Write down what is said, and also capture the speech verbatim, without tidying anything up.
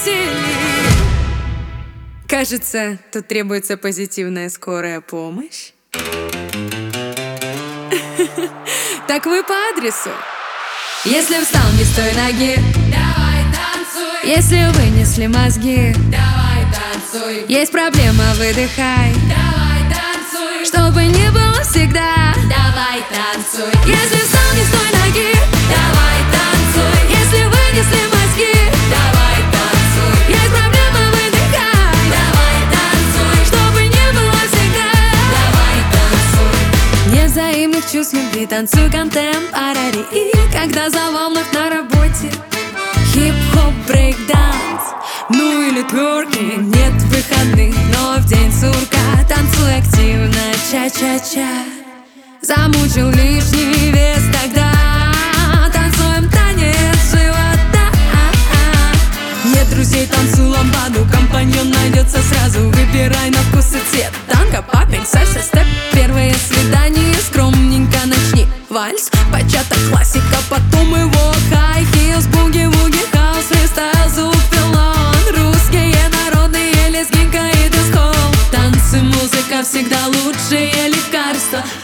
веселей. Кажется, тут требуется позитивная скорая помощь. Так вы по адресу. Если встал не с той ноги, давай танцуй. если вынесли мозги, Давай танцуй. есть проблема, выдыхай, Давай танцуй. чтобы не было всегда. Давай танцуй. Если встал не с той ноги, Давай танцуй. если вынесли мозги, Давай танцуй. есть проблема, выдыхай, Давай танцуй. чтобы не было всегда. Давай танцуй. Нет взаимных чувств любви, танцуй контемпорари. И когда завал вновь на работе, хип-хоп, брейк-данс, ну или тверкинг. Нет выходных, но в день сурка танцуй активно, ча-ча-ча. Замучил лишний вес, тогда танцуем танец живота. Нет друзей, танцуй ламбаду, компаньон найдется сразу. Выбирай на вкус и цвет. Танго, паппинг, сальса, степ. Первое свидание, скромненько начни. Вальс, бачата, классика, потом его хай хилс, буги-вуги, хаус, фристайл, звук, пилон. Русские, народные, лезгинка и диско. Танцы, музыка всегда лучшее лекарство.